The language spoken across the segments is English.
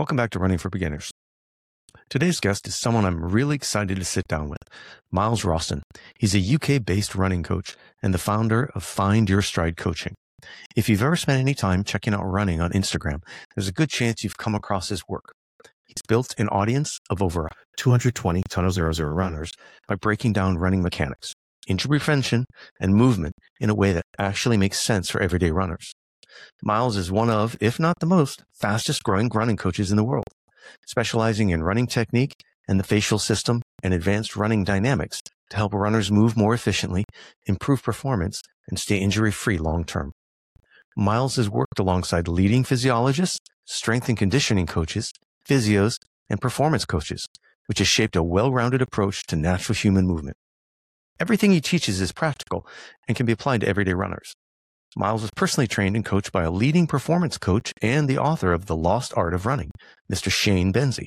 Welcome back to Running for Beginners. Today's guest is someone I'm really excited to sit down with, Miles Rawson. He's a UK-based running coach and the founder of Find Your Stride Coaching. If you've ever spent any time checking out running on Instagram, there's a good chance you've come across his work. He's built an audience of over 220 Tunnel 00 runners by breaking down running mechanics, injury prevention, and movement in a way that actually makes sense for everyday runners. Miles is one of, if not the most, fastest growing running coaches in the world, specializing in running technique and the facial system and advanced running dynamics to help runners move more efficiently, improve performance, and stay injury-free long-term. Miles has worked alongside leading physiologists, strength and conditioning coaches, physios, and performance coaches, which has shaped a well-rounded approach to natural human movement. Everything he teaches is practical and can be applied to everyday runners. Miles was personally trained and coached by a leading performance coach and the author of The Lost Art of Running, Mr. Shane Benzie.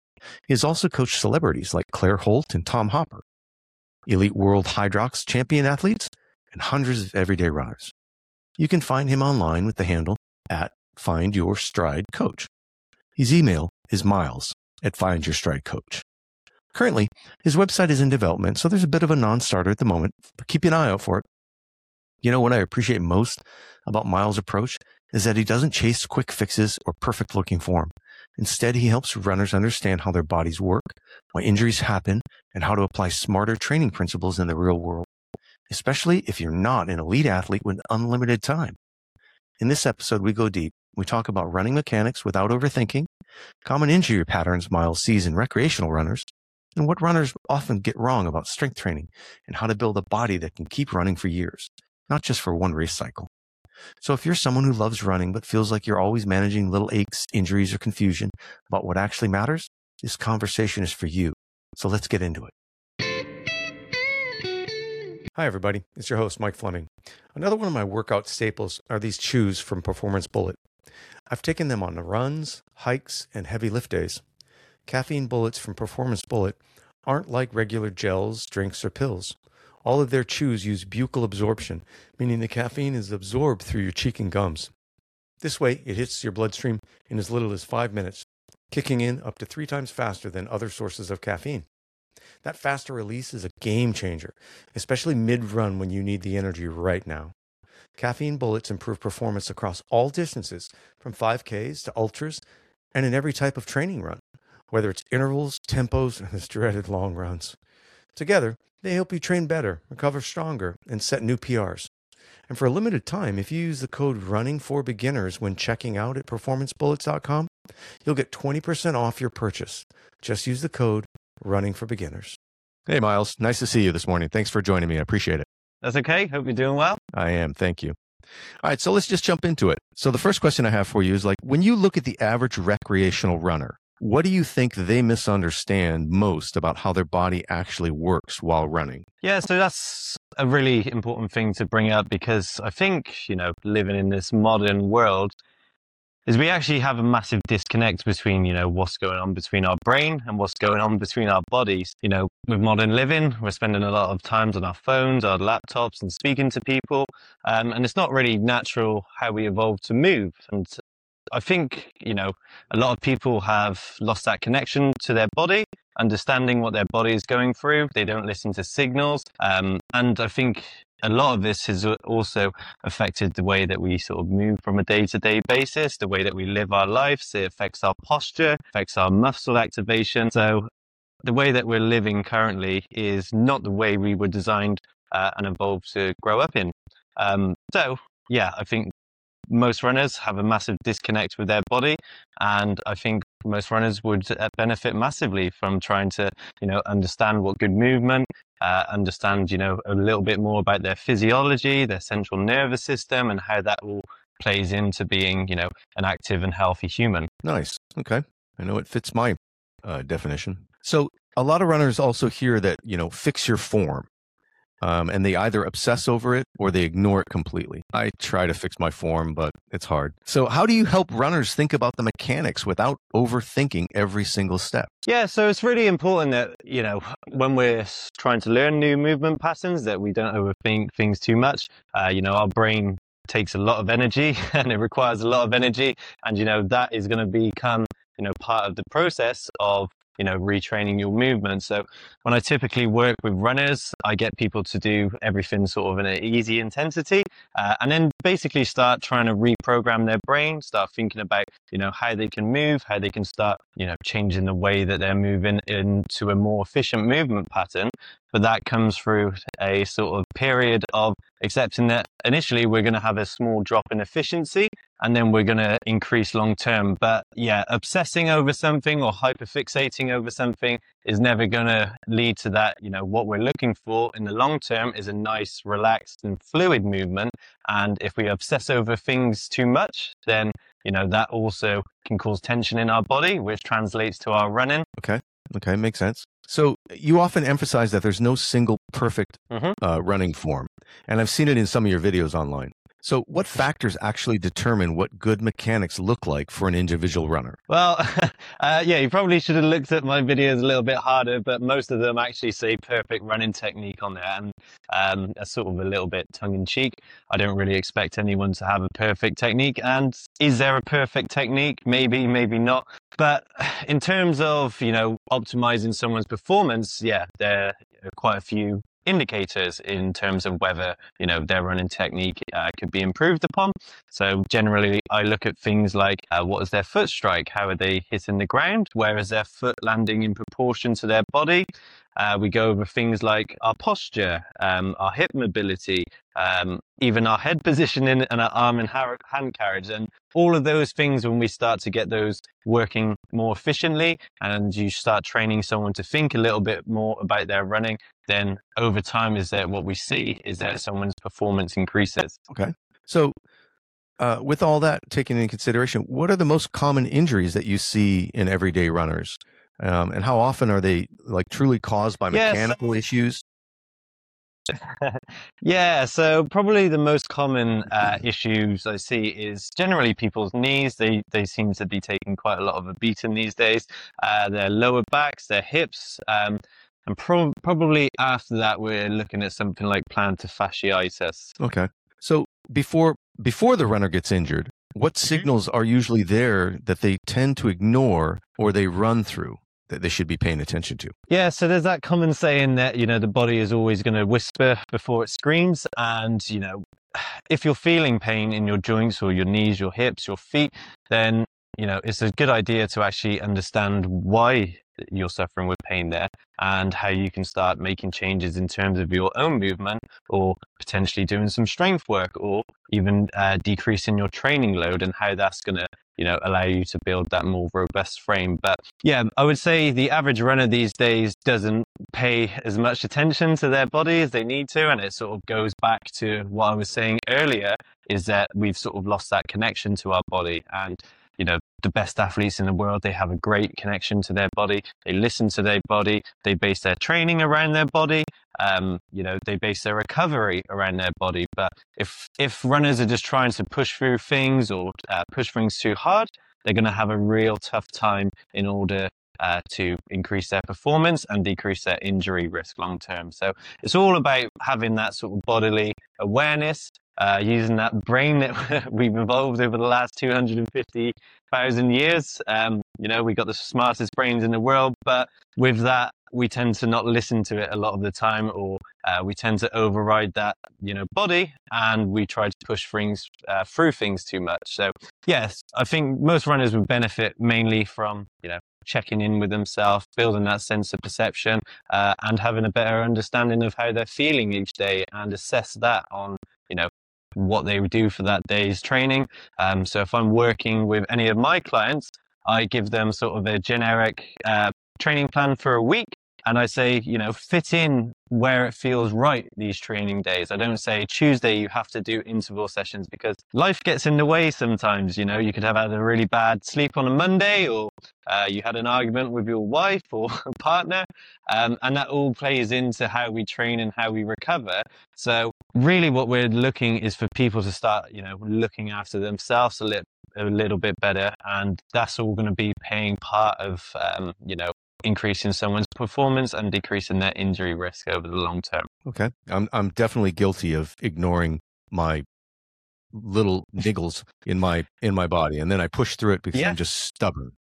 He has also coached celebrities like Claire Holt and Tom Hopper, elite world Hydrox champion athletes, and hundreds of everyday runners. You can find him online with the handle at Find Your Stride Coach. His email is miles@findyourstridecoach. Currently, his website is in development, so there's a bit of a non-starter at the moment, but keep an eye out for it. You know, what I appreciate most about Miles' approach is that he doesn't chase quick fixes or perfect-looking form. Instead, he helps runners understand how their bodies work, why injuries happen, and how to apply smarter training principles in the real world, especially if you're not an elite athlete with unlimited time. In this episode, we go deep. We talk about running mechanics without overthinking, common injury patterns Miles sees in recreational runners, and what runners often get wrong about strength training and how to build a body that can keep running for years, not just for one race cycle. So if you're someone who loves running but feels like you're always managing little aches, injuries, or confusion about what actually matters, this conversation is for you. So let's get into it. Hi, everybody. It's your host, Mike Fleming. Another one of my workout staples are these chews from Performance Bullet. I've taken them on the runs, hikes, and heavy lift days. Caffeine bullets from Performance Bullet aren't like regular gels, drinks, or pills. All of their chews use buccal absorption, meaning the caffeine is absorbed through your cheek and gums. This way, it hits your bloodstream in as little as 5 minutes, kicking in up to 3 times faster than other sources of caffeine. That faster release is a game changer, especially mid-run when you need the energy right now. Caffeine bullets improve performance across all distances, from 5Ks to ultras, and in every type of training run, whether it's intervals, tempos, and those dreaded long runs. Together, they help you train better, recover stronger, and set new PRs. And for a limited time, if you use the code RUNNINGFORBEGINNERS when checking out at performancebullets.com, you'll get 20% off your purchase. Just use the code RUNNINGFORBEGINNERS. Hey, Miles. Nice to see you this morning. Thanks for joining me. I appreciate it. That's okay. Hope you're doing well. I am. Thank you. All right, so let's just jump into it. So the first question I have for you is, like, when you look at the average recreational runner, what do you think they misunderstand most about how their body actually works while running? Yeah, so that's a really important thing to bring up because I think, living in this modern world is we actually have a massive disconnect between, what's going on between our brain and what's going on between our bodies. With modern living, we're spending a lot of times on our phones, our laptops, and speaking to people. And it's not really natural how we evolved to move. And I think, a lot of people have lost that connection to their body, understanding what their body is going through. They don't listen to signals. And I think a lot of this has also affected the way that we sort of move from a day-to-day basis, the way that we live our lives. It affects our posture, affects our muscle activation. So the way that we're living currently is not the way we were designed and evolved to grow up in. I think most runners have a massive disconnect with their body, and I think most runners would benefit massively from trying to, understand what good movement, understand, a little bit more about their physiology, their central nervous system, and how that all plays into being, an active and healthy human. Nice. Okay. I know it fits my definition. So a lot of runners also hear that, fix your form. And they either obsess over it or they ignore it completely. I try to fix my form, but it's hard. So how do you help runners think about the mechanics without overthinking every single step? Yeah, so it's really important that, when we're trying to learn new movement patterns, that we don't overthink things too much. Our brain takes a lot of energy and it requires a lot of energy. And, that is going to become part of the process of retraining your movement. So when I typically work with runners, I get people to do everything sort of in an easy intensity, and then basically start trying to reprogram their brain, start thinking about how they can move, how they can start changing the way that they're moving into a more efficient movement pattern. But that comes through a sort of period of accepting that initially we're going to have a small drop in efficiency, and then we're going to increase long term. But yeah, obsessing over something or hyperfixating over something is never going to lead to that. What we're looking for in the long term is a nice, relaxed and fluid movement. And if we obsess over things too much, then that also can cause tension in our body, which translates to our running. Okay, makes sense. So you often emphasize that there's no single perfect running form, and I've seen it in some of your videos online. So what factors actually determine what good mechanics look like for an individual runner? Well, yeah, you probably should have looked at my videos a little bit harder, but most of them actually say perfect running technique on there. And that's sort of a little bit tongue in cheek. I don't really expect anyone to have a perfect technique. And is there a perfect technique? Maybe, maybe not. But in terms of, optimizing someone's performance, yeah, there are quite a few indicators in terms of whether their running technique could be improved upon. So generally I look at things like what is their foot strike, how are they hitting the ground, where is their foot landing in proportion to their body. We go over things like our posture, our hip mobility, even our head positioning and our arm and hand carriage. And all of those things, when we start to get those working more efficiently and you start training someone to think a little bit more about their running, then over time what we see is that someone's performance increases. Okay. So with all that taken into consideration, what are the most common injuries that you see in everyday runners? And how often are they truly caused by mechanical issues? Yeah, so probably the most common issues I see is generally people's knees. They seem to be taking quite a lot of a beating these days. Their lower backs, their hips, and probably after that we're looking at something like plantar fasciitis. Okay. So before the runner gets injured, what signals are usually there that they tend to ignore or they run through that they should be paying attention to? Yeah, so there's that common saying that, the body is always going to whisper before it screams. And, if you're feeling pain in your joints or your knees, your hips, your feet, then, it's a good idea to actually understand why you're suffering with pain there and how you can start making changes in terms of your own movement, or potentially doing some strength work, or even decreasing your training load, and how that's going to allow you to build that more robust frame. But yeah, I would say the average runner these days doesn't pay as much attention to their body as they need to. And it sort of goes back to what I was saying earlier, is that we've sort of lost that connection to our body. And the best athletes in the world, they have a great connection to their body. They listen to their body. They base their training around their body. They base their recovery around their body. But if runners are just trying to push through things or push things too hard, they're going to have a real tough time in order to increase their performance and decrease their injury risk long term. So it's all about having that sort of bodily awareness, using that brain that we've evolved over the last 250,000 years. We got the smartest brains in the world, but with that, we tend to not listen to it a lot of the time, or we tend to override that, body, and we try to push things through things too much. So yes, I think most runners would benefit mainly from, checking in with themselves, building that sense of perception, and having a better understanding of how they're feeling each day, and assess that on, what they would do for that day's training. So if I'm working with any of my clients, I give them sort of a generic training plan for a week. And I say, fit in where it feels right these training days. I don't say Tuesday you have to do interval sessions, because life gets in the way sometimes. You could have had a really bad sleep on a Monday, or you had an argument with your wife or partner, and that all plays into how we train and how we recover. So really what we're looking is for people to start, looking after themselves a little bit better. And that's all going to be paying part of, increasing someone's performance and decreasing their injury risk over the long term. Okay. I'm definitely guilty of ignoring my little niggles in my body, and then I push through it because I'm just stubborn.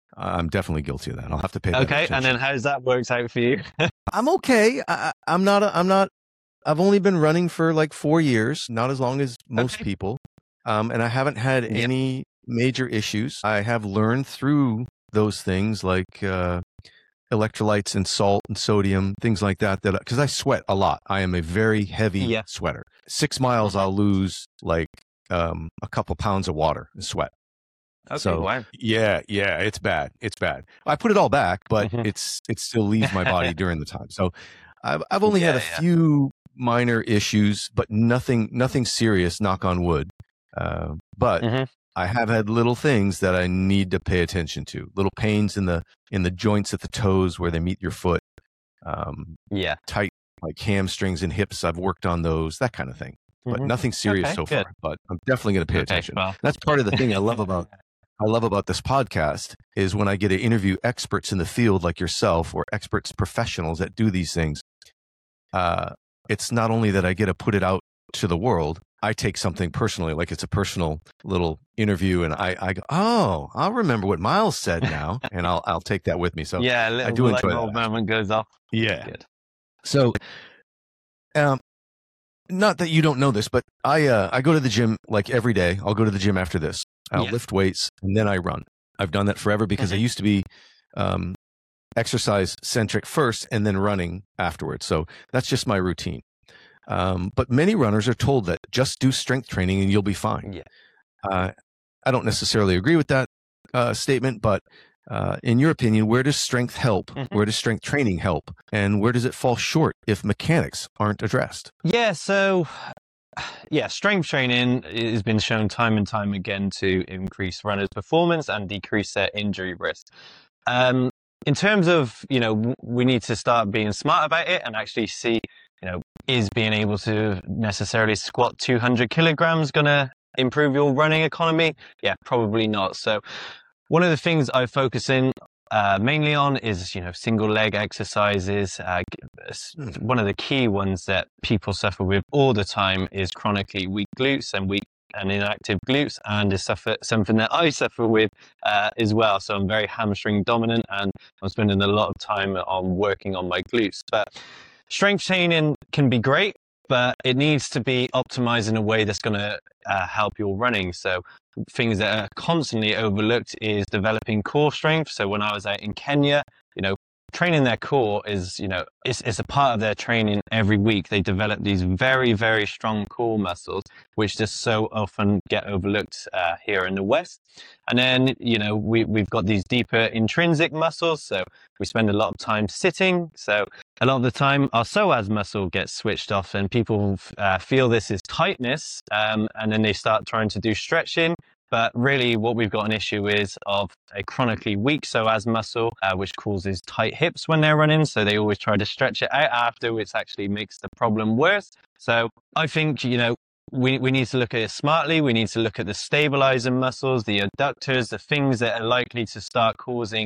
I'm definitely guilty of that. I'll have to pay that Okay, attention. and then how's that worked out for you? I'm okay. I'm not. I've only been running for like 4 years, not as long as most Okay. people, and I haven't had Yeah. any major issues. I have learned through those things like electrolytes and salt and sodium, things like that. That because I sweat a lot. I am a very heavy Yeah. sweater. 6 miles, I'll lose like a couple pounds of water and sweat. Okay, So wow. yeah, it's bad. It's bad. I put it all back, but Mhm. it still leaves my body during the time. So I've only had a Yeah. few minor issues, but nothing serious. Knock on wood. But Mhm. I have had little things that I need to pay attention to. Little pains in the joints at the toes where they meet your foot. Yeah. Tight like hamstrings and hips. I've worked on those, that kind of thing. But nothing serious Okay, so good. far. But I'm definitely going to pay Okay, attention. well. That's part of the thing I love about this podcast is when I get to interview experts in the field like yourself or experts, professionals that do these things. It's not only that I get to put it out to the world, I take something personally, like it's a personal little interview, and I go, oh, I'll remember what Miles said now, and I'll take that with me. So Yeah, a little I do light enjoy bulb that. moment goes off. Yeah. Good. So, not that you don't know this, but I go to the gym like every day. I'll go to the gym after this. I'll lift weights and then I run. I've done that forever because I used to be exercise centric first and then running afterwards. So that's just my routine. But many runners are told that just do strength training and you'll be fine. Yeah. I don't necessarily agree with that statement, but in your opinion, where does strength help? Where does strength training help? And where does it fall short if mechanics aren't addressed? Yeah, so strength training has been shown time and time again to increase runners' performance and decrease their injury risk. In terms of, we need to start being smart about it and actually see, is being able to necessarily squat 200 kilograms going to improve your running economy? Yeah, probably not. So one of the things I focus in mainly on is, single leg exercises. One of the key ones that people suffer with all the time is chronically weak glutes and inactive glutes, and is something that I suffer with as well. So I'm very hamstring dominant, and I'm spending a lot of time on working on my glutes. But strength training can be great, but it needs to be optimized in a way that's going to help your running. So things that are constantly overlooked is developing core strength. So when I was out in Kenya, training their core is, it's a part of their training every week. They develop these very, very strong core muscles, which just so often get overlooked here in the West. And then, we've got these deeper intrinsic muscles. So we spend a lot of time sitting. So a lot of the time our psoas muscle gets switched off and people feel this is tightness. And then they start trying to do stretching. But really what we've got an issue is of a chronically weak psoas muscle, which causes tight hips when they're running. So they always try to stretch it out after, which actually makes the problem worse. So I think, we need to look at it smartly. We need to look at the stabilizing muscles, the adductors, the things that are likely to start causing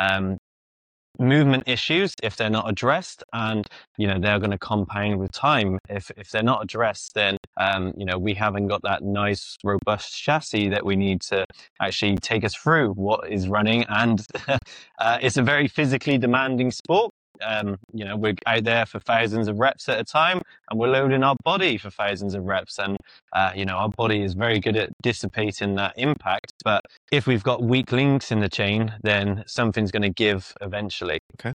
movement issues if they're not addressed, and they're going to compound with time. If they're not addressed, then we haven't got that nice robust chassis that we need to actually take us through what is running. And it's a very physically demanding sport. We're out there for thousands of reps at a time, and we're loading our body for thousands of reps, and our body is very good at dissipating that impact. But if we've got weak links in the chain, then something's going to give eventually. Okay.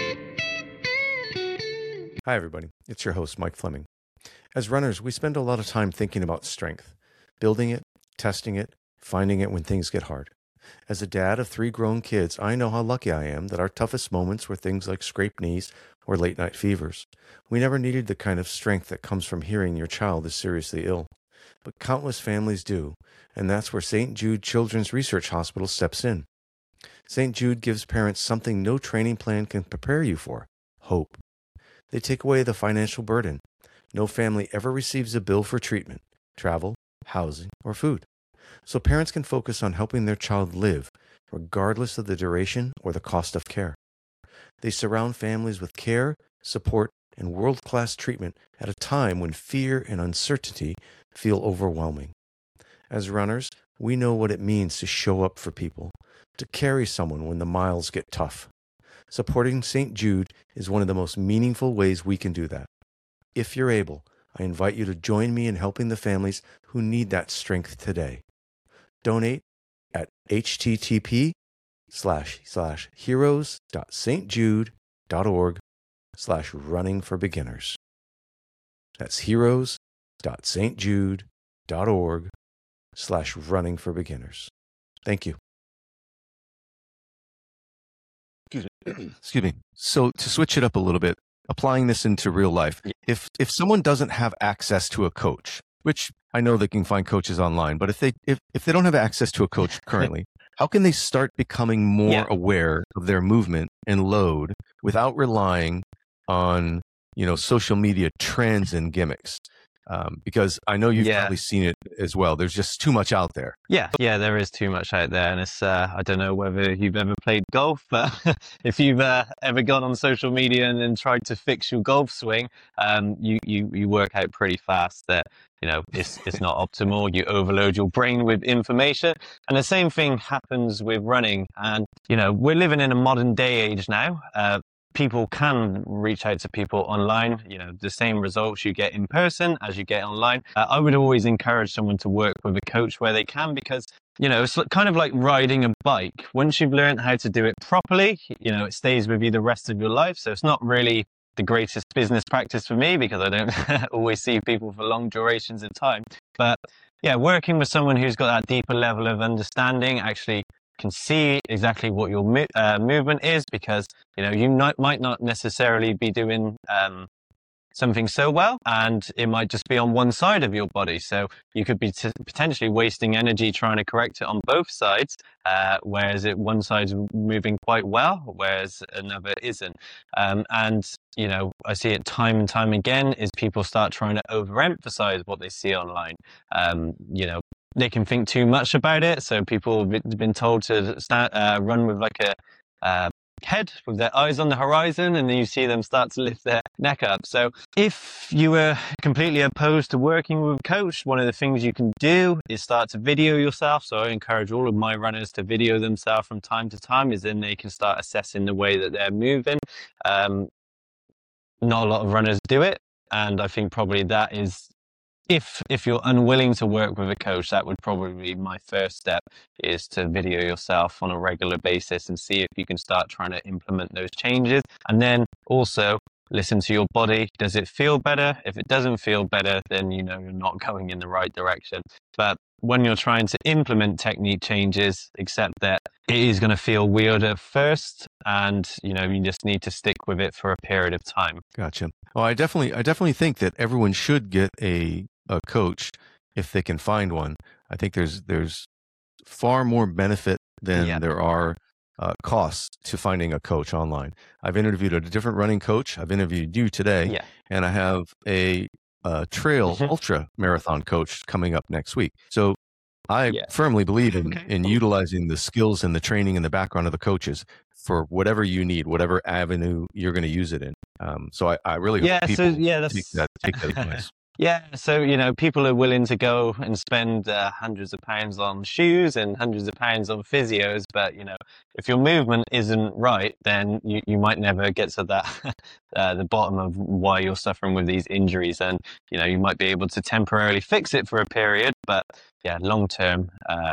Hi, everybody. It's your host, Mike Fleming. As runners, we spend a lot of time thinking about strength, building it, testing it, finding it when things get hard. As a dad of 3 grown kids, I know how lucky I am that our toughest moments were things like scraped knees or late night fevers. We never needed the kind of strength that comes from hearing your child is seriously ill. But countless families do, and that's where St. Jude Children's Research Hospital steps in. St. Jude gives parents something no training plan can prepare you for: hope. They take away the financial burden. No family ever receives a bill for treatment, travel, housing, or food. So parents can focus on helping their child live, regardless of the duration or the cost of care. They surround families with care, support, and world-class treatment at a time when fear and uncertainty feel overwhelming. As runners, we know what it means to show up for people, to carry someone when the miles get tough. Supporting St. Jude is one of the most meaningful ways we can do that. If you're able, I invite you to join me in helping the families who need that strength today. Donate at http://heroes.stjude.org/running-for-beginners. That's heroes.stjude.org/running-for-beginners. Thank you. Excuse me. So to switch it up a little bit, applying this into real life, if someone doesn't have access to a coach, which I know they can find coaches online, but if they don't have access to a coach currently, how can they start becoming more aware of their movement and load without relying on, social media trends and gimmicks? Because I know you've probably seen it as well. There's just too much out there. Yeah, there is too much out there. And it's, I don't know whether you've ever played golf, but if you've ever gone on social media and then tried to fix your golf swing, you work out pretty fast that, it's not optimal. You overload your brain with information. And the same thing happens with running. And, we're living in a modern day age now. People can reach out to people online, the same results you get in person as you get online. I would always encourage someone to work with a coach where they can, because, it's kind of like riding a bike. Once you've learned how to do it properly, it stays with you the rest of your life. So it's not really the greatest business practice for me, because I don't always see people for long durations of time. But working with someone who's got that deeper level of understanding actually can see exactly what your movement is, because you might not necessarily be doing something so well, and it might just be on one side of your body. So you could be potentially wasting energy trying to correct it on both sides, whereas one side's moving quite well, whereas another isn't. And I see it time and time again is people start trying to overemphasize what they see online. They can think too much about it. So people have been told to run with like a head with their eyes on the horizon, and then you see them start to lift their neck up. So if you were completely opposed to working with a coach, one of the things you can do is start to video yourself. So I encourage all of my runners to video themselves from time to time, as then they can start assessing the way that they're moving. Not a lot of runners do it, and I think probably that is, if you're unwilling to work with a coach, that would probably be my first step, is to video yourself on a regular basis and see if you can start trying to implement those changes. And then also listen to your body. Does it feel better? If it doesn't feel better, then you're not going in the right direction. But when you're trying to implement technique changes, accept that it is going to feel weird at first, and you just need to stick with it for a period of time. Gotcha. Well, I definitely think that everyone should get a coach if they can find one. I think there's far more benefit than there are costs to finding a coach online. I've interviewed a different running coach. I've interviewed you today, and I have a trail ultra marathon coach coming up next week. So I firmly believe in utilizing the skills and the training and the background of the coaches for whatever you need, whatever avenue you're going to use it in. So I really hope people take that advice. Yeah, so, people are willing to go and spend hundreds of pounds on shoes and hundreds of pounds on physios, but, if your movement isn't right, then you might never get to that, the bottom of why you're suffering with these injuries. And, you might be able to temporarily fix it for a period, but long term,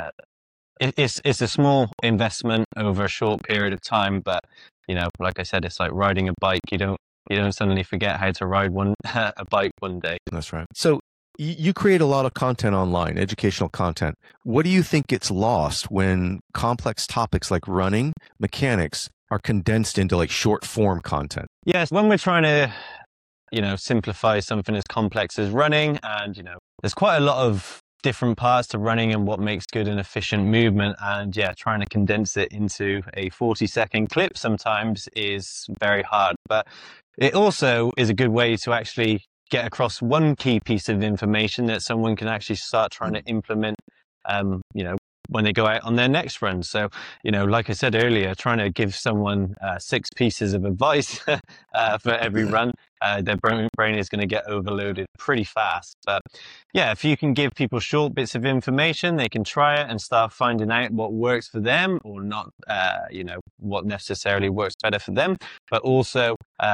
it's a small investment over a short period of time. But, like I said, it's like riding a bike. You don't suddenly forget how to ride a bike one day. That's right. So you create a lot of content online, educational content. What do you think gets lost when complex topics like running, mechanics are condensed into like short form content? Yes, when we're trying to, simplify something as complex as running, and, there's quite a lot of different parts to running and what makes good and efficient movement, and trying to condense it into a 40-second clip sometimes is very hard. But it also is a good way to actually get across one key piece of information that someone can actually start trying to implement when they go out on their next run. So, like I said earlier, trying to give someone 6 pieces of advice for every run, their brain is going to get overloaded pretty fast. But yeah, if you can give people short bits of information, they can try it and start finding out what works for them or not, what necessarily works better for them. But also,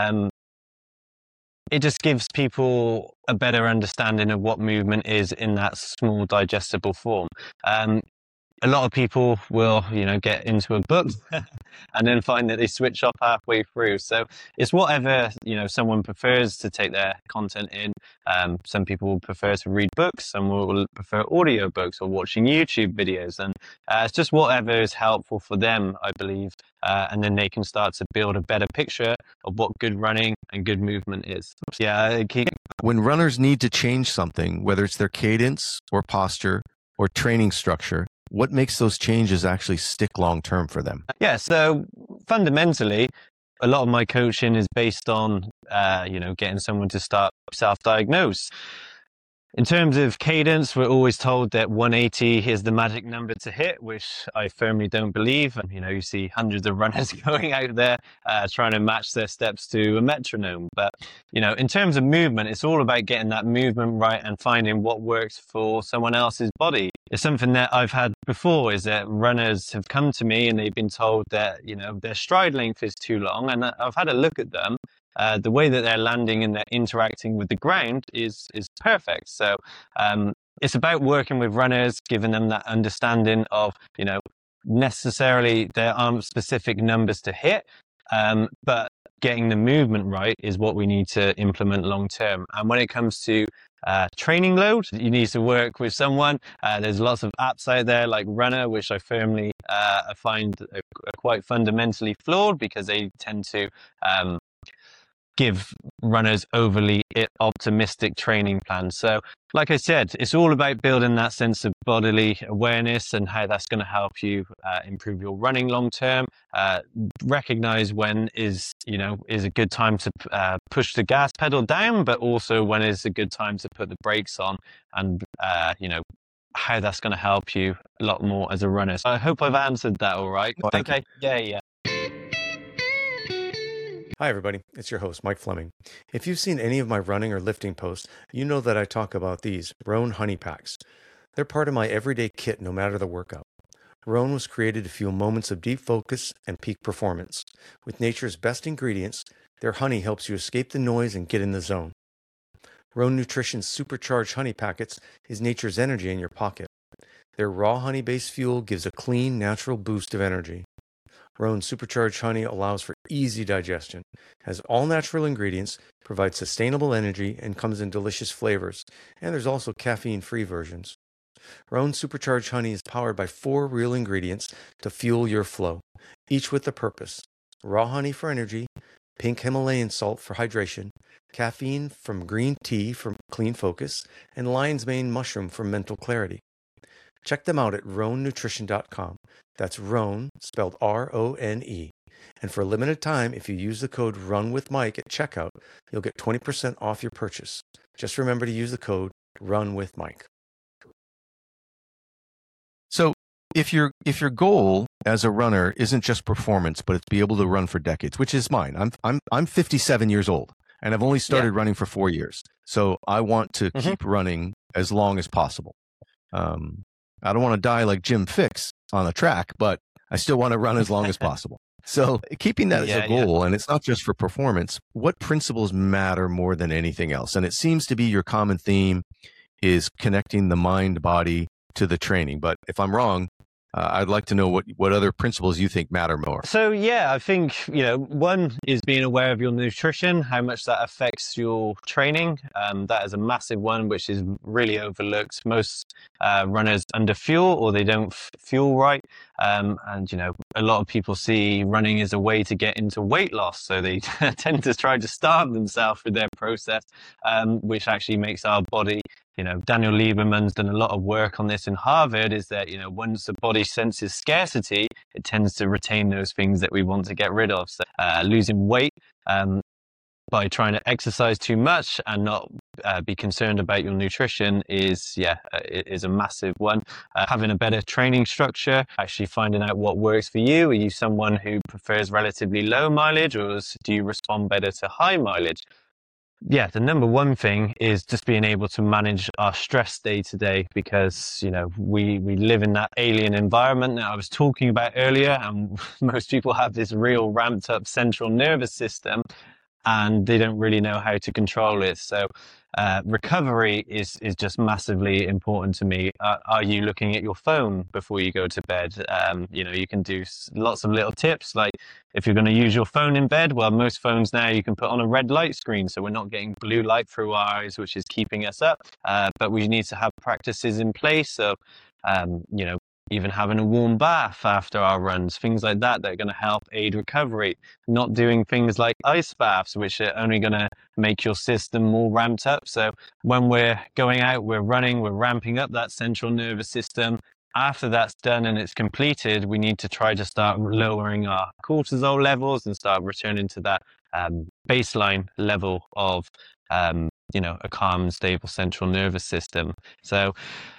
it just gives people a better understanding of what movement is in that small digestible form. A lot of people will, get into a book and then find that they switch off halfway through. So it's whatever, someone prefers to take their content in. Some people will prefer to read books, some will prefer audio books or watching YouTube videos. And it's just whatever is helpful for them, I believe. And then they can start to build a better picture of what good running and good movement is. Yeah, when runners need to change something, whether it's their cadence or posture or training structure, what makes those changes actually stick long term for them? Yeah, so fundamentally, a lot of my coaching is based on, getting someone to start self-diagnose. In terms of cadence, we're always told that 180 is the magic number to hit, which I firmly don't believe. And, you see hundreds of runners going out there trying to match their steps to a metronome. But, in terms of movement, it's all about getting that movement right and finding what works for someone else's body. It's something that I've had before, is that runners have come to me and they've been told that, their stride length is too long. And I've had a look at them. The way that they're landing and they're interacting with the ground is perfect. So it's about working with runners, giving them that understanding of, necessarily there aren't specific numbers to hit, but getting the movement right is what we need to implement long term. And when it comes to training load, you need to work with someone. There's lots of apps out there like Runner, which I firmly find are quite fundamentally flawed because they tend to give runners overly optimistic training plans. So like I said, it's all about building that sense of bodily awareness and how that's going to help you improve your running long term. Recognize when is a good time to push the gas pedal down, but also when is a good time to put the brakes on, and how that's going to help you a lot more as a runner. So I hope I've answered that all right. Well, thank you. Yeah. Hi, everybody. It's your host, Mike Fleming. If you've seen any of my running or lifting posts, you know that I talk about these Roan Honey Packs. They're part of my everyday kit, no matter the workout. Roan was created to fuel moments of deep focus and peak performance. With nature's best ingredients, their honey helps you escape the noise and get in the zone. Roan Nutrition's supercharged honey packets is nature's energy in your pocket. Their raw honey-based fuel gives a clean, natural boost of energy. Roan Supercharged Honey allows for easy digestion, has all natural ingredients, provides sustainable energy, and comes in delicious flavors. And there's also caffeine-free versions. Roan Supercharged Honey is powered by 4 real ingredients to fuel your flow, each with a purpose. Raw honey for energy, pink Himalayan salt for hydration, caffeine from green tea for clean focus, and lion's mane mushroom for mental clarity. Check them out at roannutrition.com. That's Roan, spelled R-O-N-E. And for a limited time, if you use the code RUNWITHMIKE at checkout, you'll get 20% off your purchase. Just remember to use the code RUNWITHMIKE. So if your goal as a runner isn't just performance, but it's be able to run for decades, which is mine. I'm 57 years old and I've only started running for 4 years. So I want to keep running as long as possible. I don't want to die like Jim Fixx on the track, but I still want to run as long as possible. So keeping that as a goal, and it's not just for performance, what principles matter more than anything else? And it seems to be your common theme is connecting the mind, body to the training. But if I'm wrong, I'd like to know what other principles you think matter more. So, I think, one is being aware of your nutrition, how much that affects your training. That is a massive one, which is really overlooked. Most runners under fuel or they don't fuel right. And, a lot of people see running as a way to get into weight loss. So they tend to try to starve themselves with their process, which actually makes our body, Daniel Lieberman's done a lot of work on this in Harvard, is that, once the body senses scarcity, it tends to retain those things that we want to get rid of. So losing weight by trying to exercise too much and not be concerned about your nutrition is a massive one. Having a better training structure, actually finding out what works for you. Are you someone who prefers relatively low mileage, or do you respond better to high mileage? Yeah, the number one thing is just being able to manage our stress day to day, because, you know, we live in that alien environment that I was talking about earlier, and most people have this real ramped up central nervous system and they don't really know how to control it. So recovery is just massively important to me. Are you looking at your phone before you go to bed? You know, you can do lots of little tips, like if you're going to use your phone in bed, well, most phones now you can put on a red light screen, so we're not getting blue light through our eyes, which is keeping us up. But we need to have practices in place. So, you know, even having a warm bath after our runs, things like that, that are going to help aid recovery. Not doing things like ice baths, which are only going to make your system more ramped up. So when we're going out, we're running, we're ramping up that central nervous system. After that's done and it's completed, we need to try to start lowering our cortisol levels and start returning to that baseline level of, you know, a calm, stable central nervous system. So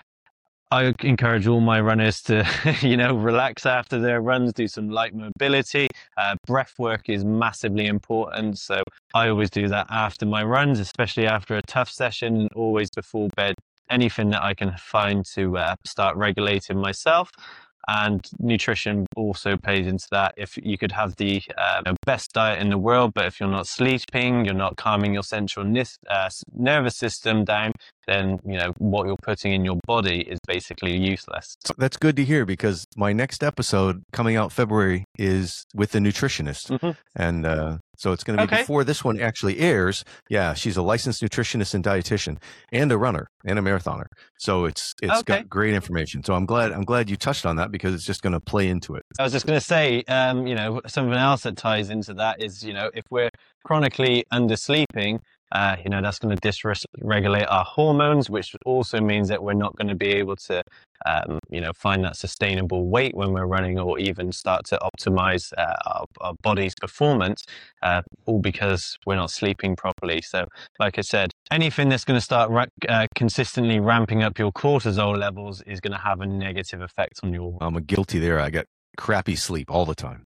I encourage all my runners to, you know, relax after their runs, do some light mobility. Breath work is massively important. So I always do that after my runs, especially after a tough session, and always before bed. Anything that I can find to start regulating myself. And nutrition also plays into that. If you could have the best diet in the world, but if you're not sleeping, you're not calming your central nervous system down, then, you know, what you're putting in your body is basically useless. That's good to hear, because my next episode coming out February is with a nutritionist. Mm-hmm. And so it's going to be before this one actually airs. Yeah, she's a licensed nutritionist and dietitian and a runner and a marathoner. So it's got great information. So I'm glad you touched on that, because it's just going to play into it. I was just going to say, you know, something else that ties into that is, you know, if we're chronically undersleeping, you know, that's going to dysregulate our hormones, which also means that we're not going to be able to, you know, find that sustainable weight when we're running, or even start to optimize our body's performance, all because we're not sleeping properly. So, like I said, anything that's going to start consistently ramping up your cortisol levels is going to have a negative effect on your... I'm guilty there. I get crappy sleep all the time.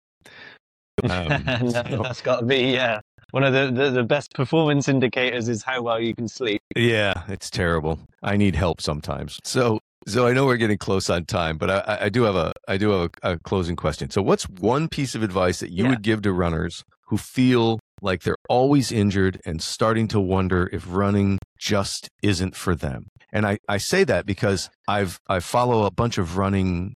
That's got to be, one of the best performance indicators is how well you can sleep. Yeah, it's terrible. I need help sometimes. So I know we're getting close on time, but I do have a closing question. So what's one piece of advice that you would give to runners who feel like they're always injured and starting to wonder if running just isn't for them? And I say that because I follow a bunch of running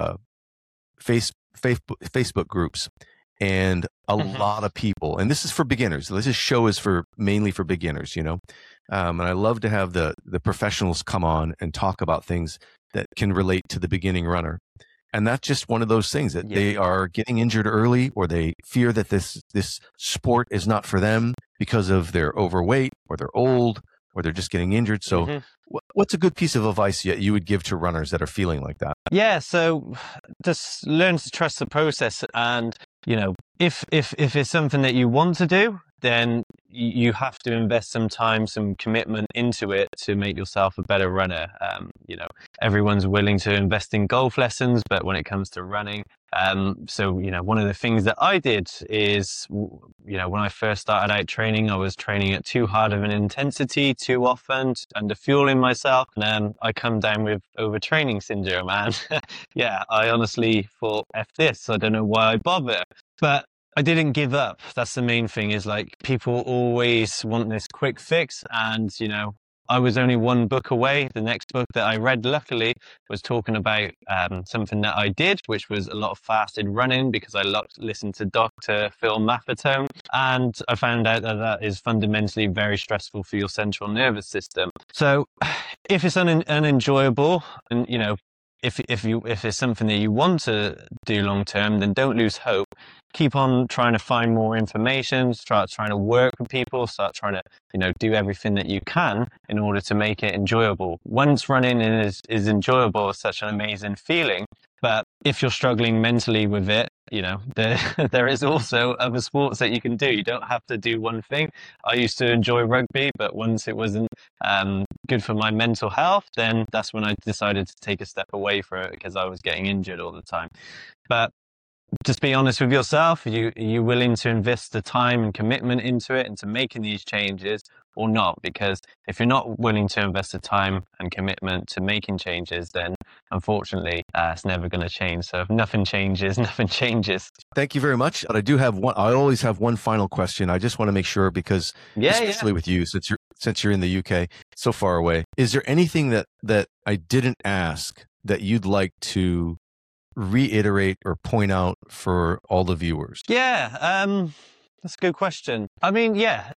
Facebook groups. And a lot of people, and this is for beginners. This show is mainly for beginners, you know. And I love to have the professionals come on and talk about things that can relate to the beginning runner. And that's just one of those things that they are getting injured early, or they fear that this sport is not for them because of they're overweight, or they're old, or they're just getting injured. So what's a good piece of advice you would give to runners that are feeling like that? Yeah, so just learn to trust the process. And, you know, if it's something that you want to do, then you have to invest some time, some commitment into it to make yourself a better runner. You know, everyone's willing to invest in golf lessons, but when it comes to running, so, you know, one of the things that I did is, you know, when I first started out training, I was training at too hard of an intensity too often, under fueling myself. And I come down with overtraining syndrome. And yeah, I honestly thought, F this, I don't know why I bother. But I didn't give up. That's the main thing, is like, people always want this quick fix. And, you know, I was only one book away. The next book that I read, luckily, was talking about something that I did, which was a lot of fasted running, because I listened to Dr. Phil Maffetone. And I found out that is fundamentally very stressful for your central nervous system. So if it's unenjoyable, and, you know, if it's something that you want to do long term, then don't lose hope. Keep on trying to find more information, start trying to work with people, start trying to, you know, do everything that you can in order to make it enjoyable. Once running is enjoyable, it's such an amazing feeling. But if you're struggling mentally with it, there is also other sports that you can do. You don't have to do one thing. I used to enjoy rugby, but once it wasn't good for my mental health, then that's when I decided to take a step away from it because I was getting injured all the time. But just be honest with yourself. Are you willing to invest the time and commitment into it, into making these changes, or not? Because if you're not willing to invest the time and commitment to making changes, then unfortunately, it's never going to change. So if nothing changes, nothing changes. Thank you very much. I do have one. I always have one final question. I just want to make sure, because especially with you, since you're in the UK, so far away, is there anything that I didn't ask that you'd like to reiterate or point out for all the viewers? That's a good question. I mean,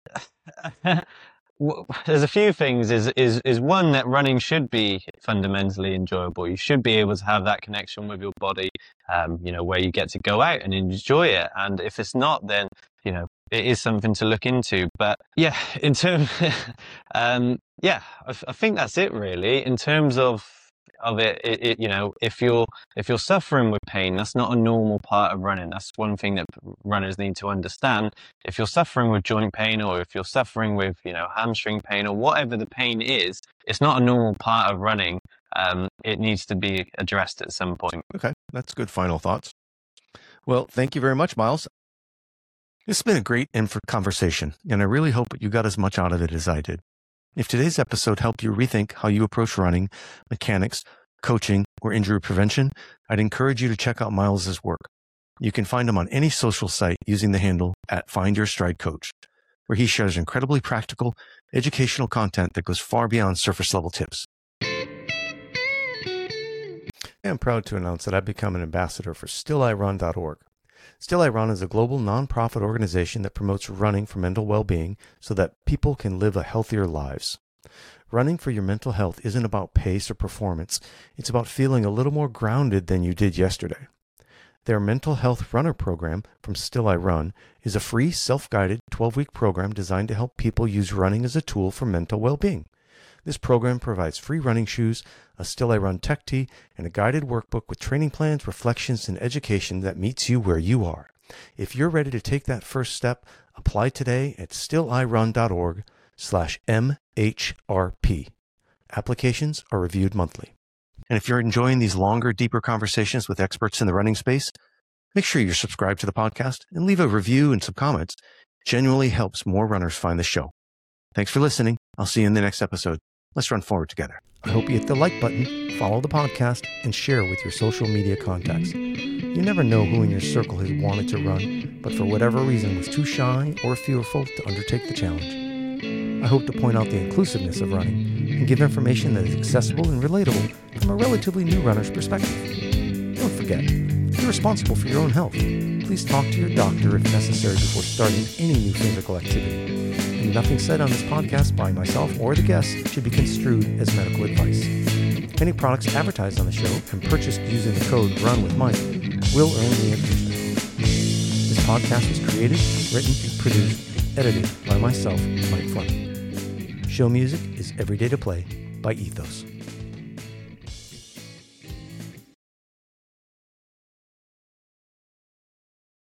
there's a few things. Is one, that running should be fundamentally enjoyable. You should be able to have that connection with your body, where you get to go out and enjoy it. And if it's not, then it is something to look into. But in terms, I think that's it really. In terms of it, if you're suffering with pain, that's not a normal part of running. That's one thing that runners need to understand. If you're suffering with joint pain, or if you're suffering with hamstring pain, or whatever the pain is, it's not a normal part of running. It needs to be addressed at some point. Okay, that's good final thoughts. Well, thank you very much, Miles. It's been a great conversation, and I really hope you got as much out of it as I did. If today's episode helped you rethink how you approach running, mechanics, coaching, or injury prevention, I'd encourage you to check out Miles's work. You can find him on any social site using the handle @FindYourStrideCoach, where he shares incredibly practical, educational content that goes far beyond surface level tips. I am proud to announce that I've become an ambassador for StillIRun.org. Still I Run is a global nonprofit organization that promotes running for mental well-being so that people can live a healthier lives. Running for your mental health isn't about pace or performance. It's about feeling a little more grounded than you did yesterday. Their mental health runner program from Still I Run is a free, self-guided 12-week program designed to help people use running as a tool for mental well-being. This program provides free running shoes, a Still I Run tech tee, and a guided workbook with training plans, reflections, and education that meets you where you are. If you're ready to take that first step, apply today at stillirun.org/MHRP. Applications are reviewed monthly. And if you're enjoying these longer, deeper conversations with experts in the running space, make sure you're subscribed to the podcast and leave a review and some comments. It genuinely helps more runners find the show. Thanks for listening. I'll see you in the next episode. Let's run forward together. I hope you hit the like button, follow the podcast, and share with your social media contacts. You never know who in your circle has wanted to run, but for whatever reason was too shy or fearful to undertake the challenge. I hope to point out the inclusiveness of running and give information that is accessible and relatable from a relatively new runner's perspective. Don't forget, you're responsible for your own health. Please talk to your doctor if necessary before starting any new physical activity. And nothing said on this podcast by myself or the guests should be construed as medical advice. Any products advertised on the show and purchased using the code RUNWITHMIKE will earn me a commission. This podcast was created, written, produced, and edited by myself, Mike Fleming. Show music is Every Day to Play by Ethos.